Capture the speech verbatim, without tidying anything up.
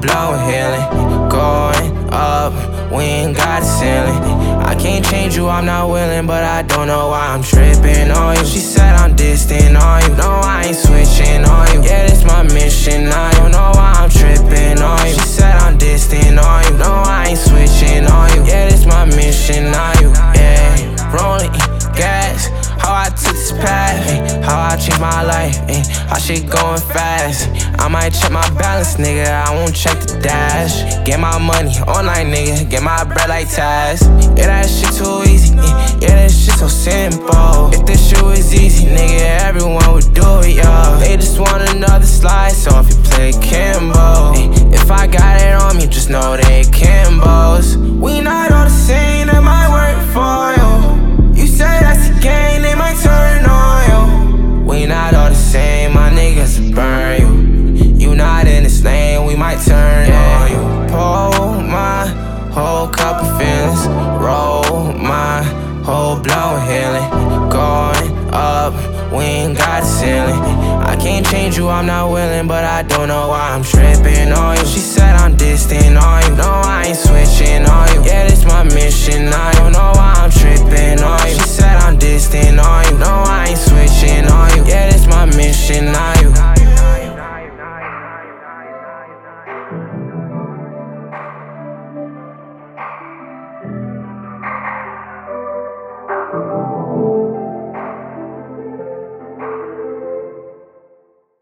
blown healing. Going up, we ain't got a ceiling. I can't change you, I'm not willing, but I don't know why I'm tripping on you. She said I'm distant on you, no I ain't switching on you. Yeah, this my mission, I don't know why I'm tripping on you. She said I'm distant on you, no I ain't switching on you. Yeah, this my mission on you, yeah. Rolling gas, how I took this path, ay, how I changed my life, ay, how shit going fast. I might check my balance, nigga, I won't check the dash. Get my money all night, nigga, get my bread like Taz. Yeah, that shit too easy, yeah, yeah that shit so simple. If this shit was easy, nigga, everyone would do it, yo. They just want another slide, so if you play Kimbo, ay, if I got it on me, just know they Kimbos. We not all the same, that might work for you. You say that's the game, they might turn on you. We not all the same, my niggas will burn you. You not in this lane, we might turn yeah. on you. Pull my whole cup of feelings, roll my whole blown healing. Going up, we ain't got a ceiling. I can't change you, I'm not willing, but I don't know why I'm tripping on you. She said I'm distant on you, no I ain't switching on you. Yeah, this my mission, I don't know why I'm tripping on you. She said I'm distant on you, no I ain't switching on you. Yeah, this my mission.